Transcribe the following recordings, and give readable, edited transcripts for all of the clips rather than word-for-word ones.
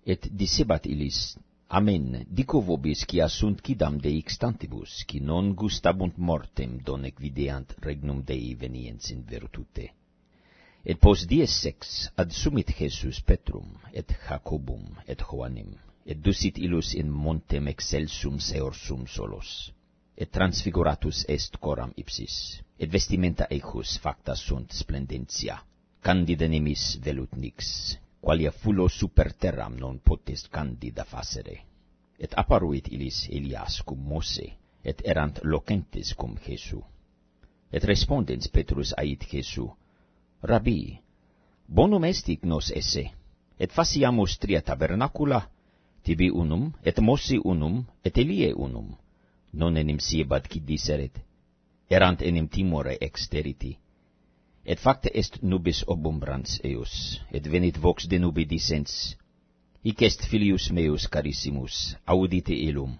Et dicebat illis, Amen, dico vobis quia sunt quidam Dei extantibus, qui non gustabunt mortem donec videant regnum Dei veniens in virtute. Et pos dies sex ad sumit Jesus Petrum, et Jacobum, et Joannem, et ducit illus in montem excelsum seorsum solos. Et transfiguratus est coram ipsis, et vestimenta ejus facta sunt splendentia. Candida nemis velut nix, qualia fulo super terram non potest candida facere. Et apparuit illis Elias cum Mose, et erant locentes cum Jesu. Et respondens Petrus ait Jesu, Rabbi, bonum est hic nos esse, et faciamus tria tabernacula, tibi unum, et Mose unum, et Elie unum. Non enim siebat qui diseret, erant enim timore exteriti. Et facta est nubis obumbrans eus, et venit vox de nubi dicens, hic est filius meus carissimus, audite illum.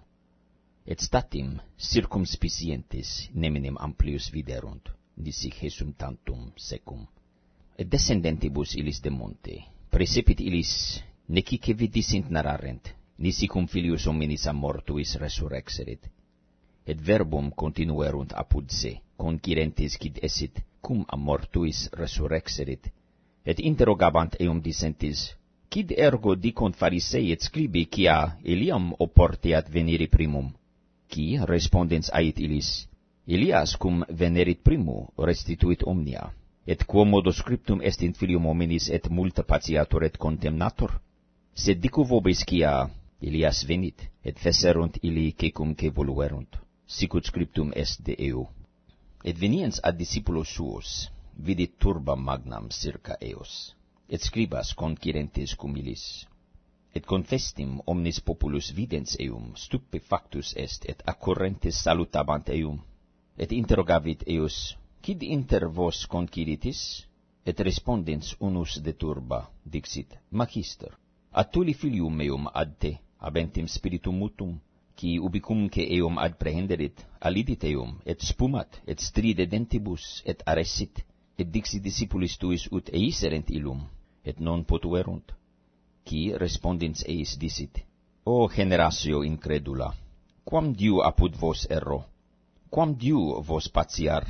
Et statim circumspicientes neminem amplius viderunt, nisi Jesum tantum secum. Et descendentibus illis de monte, praecepit illis, necique vidisint narrarent, nisi cum filius hominis a mortuis resurrexerit. Et verbum continuerunt apud se, concirentes quid esit, cum a mortuis resurrexerit, et interrogabant eum dicentis, quid ergo dicunt Pharisei et scribi quia Eliam oporteat veniri primum? Qui respondens ait illis, Elias cum venerit primo restituit omnia, et quo modo scriptum est in filium hominis et multa patiatur et contemnator? Sed dico vobis quia Elias venit, et fecerunt illi cecum que voluerunt, sicut scriptum est de eo. Et veniens ad discipulos suos, vidit turba magnam circa eos, et scribas concirentes cum illis. Et confestim omnis populus videns eum, stupefactus est, et accurrentes salutabant eum. Et interrogavit eos, quid inter vos conciritis? Et respondens unus de turba, dixit, Magister, attuli filium meum ad te, habentem spiritum mutum, qui ubicum que eum ad prehenderit, alidit eum, et spumat, et stride dentibus, et aressit, et dixit discipulis tuis ut eiserent illum, et non potuerunt. Qui respondens eis dicit, O generatio incredula, quam diu apud vos erro? Quam diu vos patiar?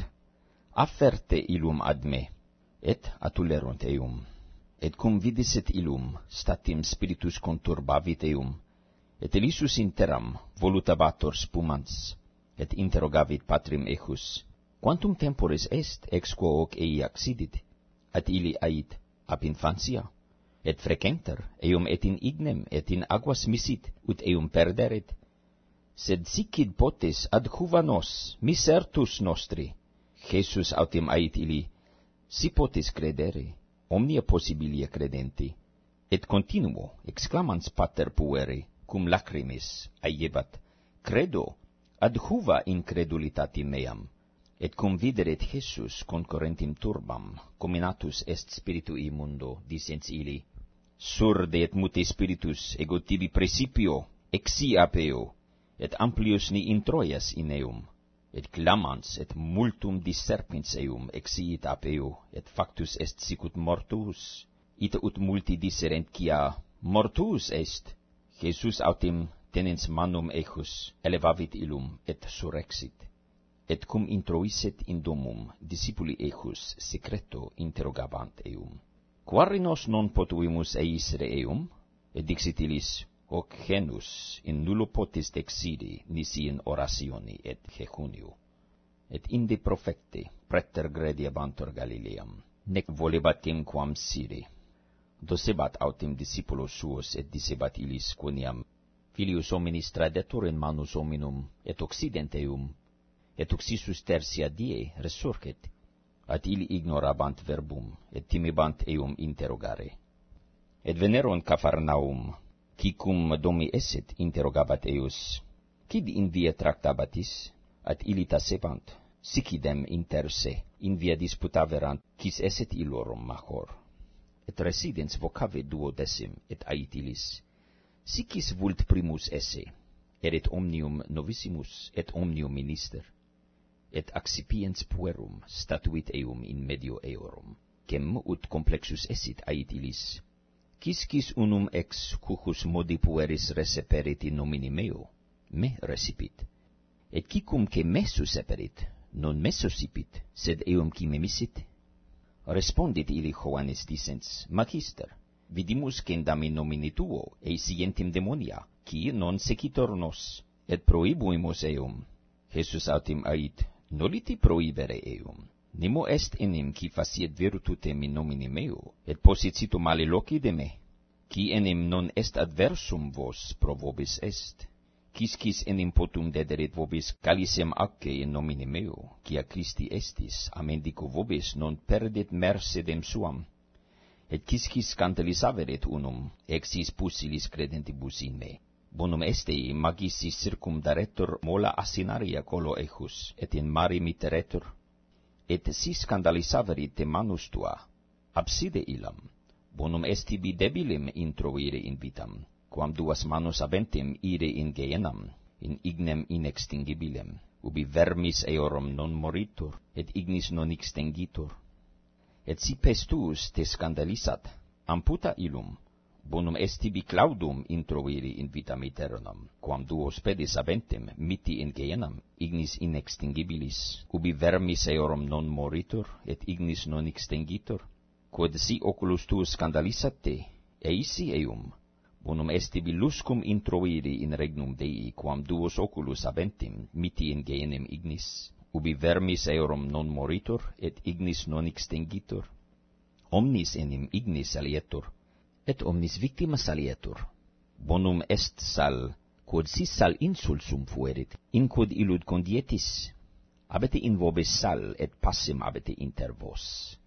Afferte illum ad me, et atulerunt eum. Et cum vidiset illum, statim spiritus conturbavit eum, et elisus in terram volutabator spumans, et interrogavit patrim ejus, quantum temporis est ex quo hoc ei accidit? At illi ait, ab infantia, et frecenter, eum et in ignem, et in aquas misit, ut eum perderet. Sed sicid potes adjuva nos, misertus nostri. Jesus autem ait illi, si potes credere, omnia possibilia credenti. Et continuo, exclamans pater pueri, cum lacrimis, aiebat, credo, adjuva incredulitati meam. Et cum videret Jesus concurrentim turbam, cominatus est spiritu immundo, dicens illi, surde et mute spiritus ego tibi praecipio, exi apeo, et amplius ni introias in eum, et clamans et multum disserpens eum exiit apeo, et factus est sicut mortuus, ita ut multi disserent quia mortuus est. Jesus autem tenens manum ejus elevavit illum et surrexit. Et cum introisset in domum, discipuli ejus secreto interrogabant eum. Quare nos non potuimus eisere eum? Et dixit illis, hoc genus in nullo potest exidi nisi in orationi et jejunio. Et inde profecte preter grediabantur Galileam, nec volebat quemquam siri. Docebat autem discipulos suos et dicebat illis quoniam, filius hominis tradetur in manus hominum et occident eum, et uxisus tertia die resurget, at illi ignorabant verbum, et timebant eum interrogare. Et venerunt Capharnaum, qui cum domi esset interrogabat eus, quid in via tractabatis? At illi tacebant, sicidem inter se, in via disputaverant, quis esset illorum major. Et residens vocave 12, et ait illis, sicis vult primus esse, erit omnium novissimus, et omnium minister, et accipiens puerum statuit eum in medio eorum, quem ut complexus essit ait illis, Quisquis unum ex cucus modi pueris receperit in nomine meo, me recipit. Et quicumque me susceperit, non me suscipit, sed eum qui me missit. Respondit illi Johannes dicens, Magister, vidimus cendam in nomine tuo, scientim demonia, qui non secitor nos, et prohibuimus eum. Jesus autem ait, noliti prohibere eum. Nemo est enim qui faciet virtutem in nomine meo, et posicito male loci de me. Qui enim non est adversum vos pro vobis est. Quisquis enim potum dederit vobis calicem acce in nomine meo, quia Christi estis, a mendico vobis non perdit mercedem suam. Et quisquis scandalis averit unum, exis pusilis credentibus in me. Bonum este magisis circumdaretur mola asinaria colo ejus, et in mare mitteretur. Et si scandalis averit te manus tua, abside illam. Bonum est tibi debilim introire in vitam, quam duas manus aventem ire in Gehenam, in ignem inextingibilem, ubi vermis eorum non moritur, et ignis non extingitur. Et si pestus te scandalisat, amputa illum, bonum est tibi claudum introire in vitam aeternam, quam duos pedis aventem miti in Gehenam, ignis inextingibilis, ubi vermis eorum non moritur, et ignis non extingitur. Quod si oculus tuus scandalisat te, eisi eum, bonum est tibi luscum introire in regnum Dei, quam duos oculus aventem miti in Gehenem ignis, ubi vermis eorum non moritur, et ignis non extingitur. Omnis enim ignis salietur, et omnis victimas salietur. Bonum est sal, quod si sal insulsum fuerit, in quod illud condietis. Abete in vobis sal, et passem abete inter vos.